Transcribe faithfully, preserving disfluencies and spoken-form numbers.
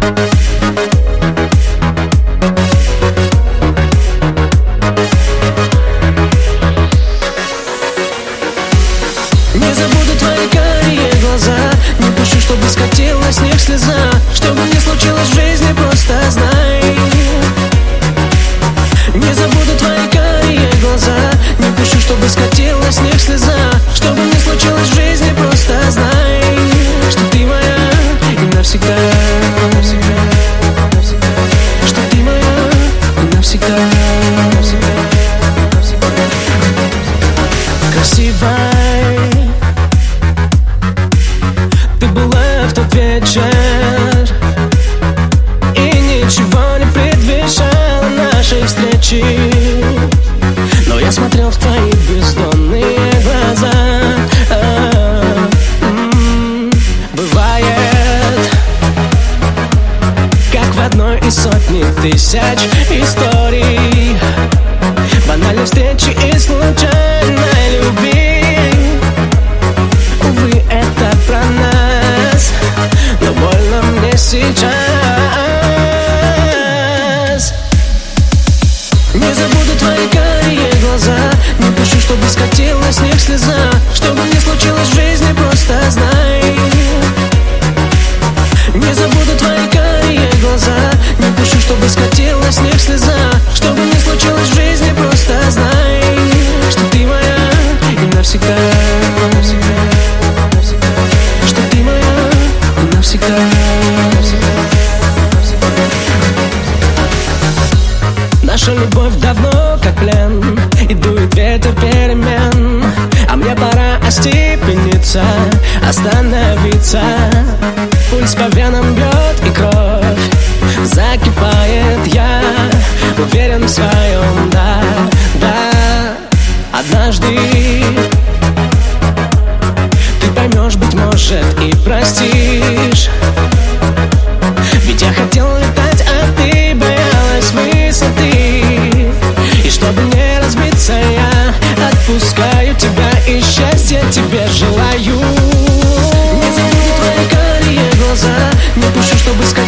Не забуду твои карие глаза, не пущу, чтобы скатилась с них слеза. Что бы ни случилось в жизни, просто знай. Не забуду твои карие глаза, не пущу, чтобы скатилась с них слеза. Что бы ни случилось в жизни, просто знай, что ты моя и навсегда, навсегда, навсегда. Что ты моя и навсегда, навсегда, навсегда. Красивой ты была в тот вечер, и ничего не предвещало нашей встречи. Но я смотрел в твои бездонные глаза. А-а-а. Бывает, как в одной из сотни тысяч историй, банальной встречи и случайной любви. Увы, это про нас, но больно мне сейчас. Не забуду твои карие глаза, не пущу, чтобы скатилась с них слеза. Что бы ни случилось в жизни, просто знай. Не забуду твои карие глаза, не пущу, чтобы скатилась с них слеза. Что бы ни случилось в жизни, просто знай, что ты моя и навсегда, навсегда, навсегда. Что ты моя и навсегда, навсегда, навсегда. Наша любовь давно как плен, и дует ветер перемен. А мне пора остепениться, остановиться. Пульс по венам бьет и кровь закипает. Я уверен в своем, да, да. Однажды ты поймешь, быть может, и простишь. Ведь я хотел летать, а ты боялась высоты. И чтобы не разбиться, я отпускаю тебя, и счастья тебе желаю. Не забуду твои карие глаза, не пущу, чтобы сказать.